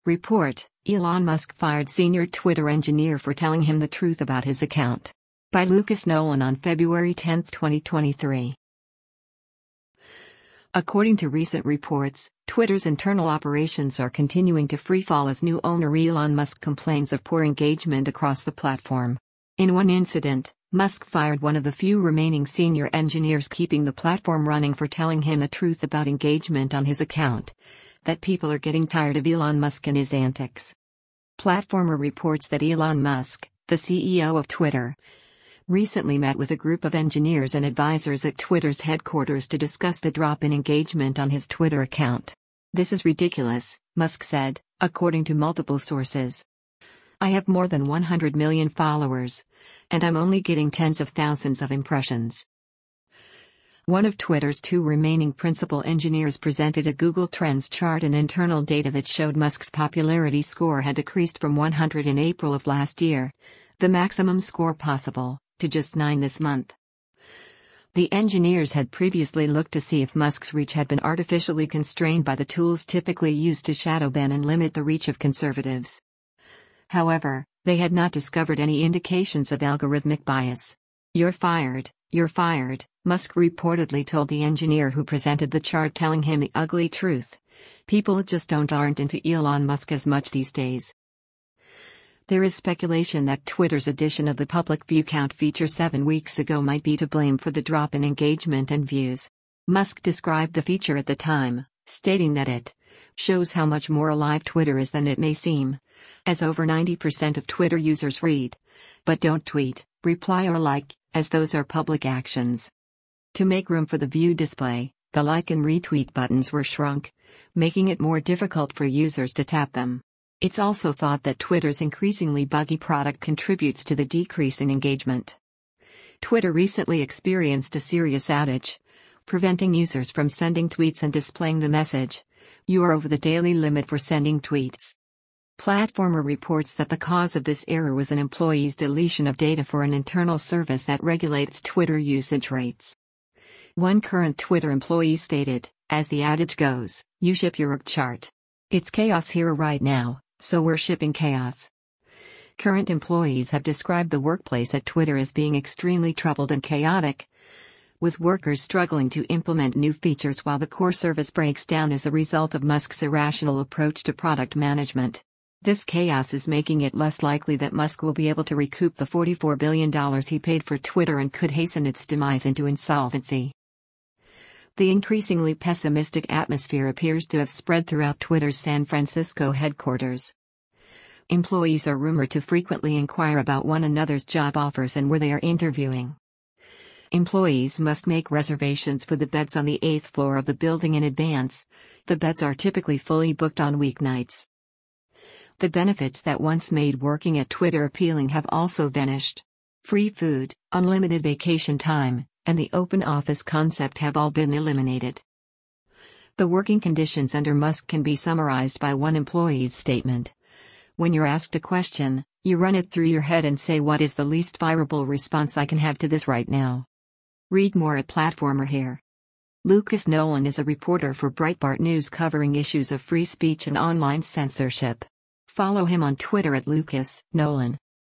Report: Elon Musk fired senior Twitter engineer for telling him the truth about his account. By Lucas Nolan on February 10, 2023. According to recent reports, Twitter's internal operations are continuing to freefall as new owner Elon Musk complains of poor engagement across the platform. In one incident, Musk fired one of the few remaining senior engineers keeping the platform running for telling him the truth about engagement on his account. That people are getting tired of Elon Musk and his antics. Platformer reports that Elon Musk, the CEO of Twitter, recently met with a group of engineers and advisors at Twitter's headquarters to discuss the drop in engagement on his Twitter account. "This is ridiculous," Musk said, according to multiple sources. "I have more than 100 million followers, and I'm only getting tens of thousands of impressions." One of Twitter's two remaining principal engineers presented a Google Trends chart and internal data that showed Musk's popularity score had decreased from 100 in April of last year, the maximum score possible, to just 9 this month. The engineers had previously looked to see if Musk's reach had been artificially constrained by the tools typically used to shadow ban and limit the reach of conservatives. However, they had not discovered any indications of algorithmic bias. You're fired, Musk reportedly told the engineer who presented the chart, telling him the ugly truth. People just aren't into Elon Musk as much these days. There is speculation that Twitter's addition of the public view count feature 7 weeks ago might be to blame for the drop in engagement and views. Musk described the feature at the time, stating that it shows how much more alive Twitter is than it may seem, as over 90% of Twitter users read, but don't tweet, reply or like, as those are public actions. To make room for the view display, the like and retweet buttons were shrunk, making it more difficult for users to tap them. It's also thought that Twitter's increasingly buggy product contributes to the decrease in engagement. Twitter recently experienced a serious outage, preventing users from sending tweets and displaying the message, "You are over the daily limit for sending tweets." Platformer reports that the cause of this error was an employee's deletion of data for an internal service that regulates Twitter usage rates. One current Twitter employee stated, "As the adage goes, you ship your org chart. It's chaos here right now, so we're shipping chaos." Current employees have described the workplace at Twitter as being extremely troubled and chaotic, with workers struggling to implement new features while the core service breaks down as a result of Musk's irrational approach to product management. This chaos is making it less likely that Musk will be able to recoup the $44 billion he paid for Twitter and could hasten its demise into insolvency. The increasingly pessimistic atmosphere appears to have spread throughout Twitter's San Francisco headquarters. Employees are rumored to frequently inquire about one another's job offers and where they are interviewing. Employees must make reservations for the beds on the 8th floor of the building in advance. The beds are typically fully booked on weeknights. The benefits that once made working at Twitter appealing have also vanished. Free food, unlimited vacation time, and the open office concept have all been eliminated. The working conditions under Musk can be summarized by one employee's statement. "When you're asked a question, you run it through your head and say, what is the least fireable response I can have to this right now?" Read more at Platformer here. Lucas Nolan is a reporter for Breitbart News covering issues of free speech and online censorship. Follow him on Twitter at Lucas Nolan.